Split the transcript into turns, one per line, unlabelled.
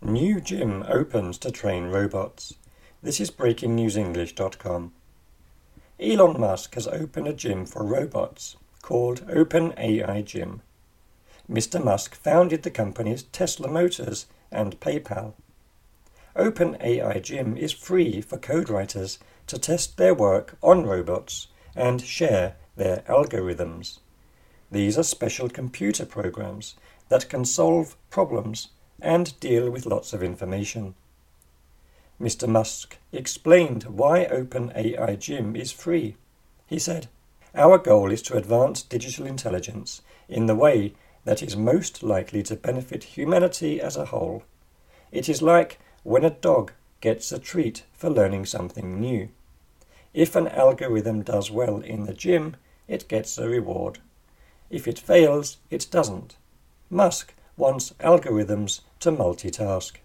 New gym opens to train robots. This is breakingnewsenglish.com. Elon Musk has opened a gym for robots called OpenAI Gym. Mr. Musk founded the companies Tesla Motors and PayPal. OpenAI Gym is free for code writers to test their work on robots and share their algorithms. These are special computer programs that can solve problems and deal with lots of information. Mr. Musk explained why OpenAI Gym is free. He said, "Our goal is to advance digital intelligence in the way that is most likely to benefit humanity as a whole. It is like when a dog gets a treat for learning something new. If an algorithm does well in the gym, it gets a reward. If it fails, it doesn't. Musk wants algorithms to multitask."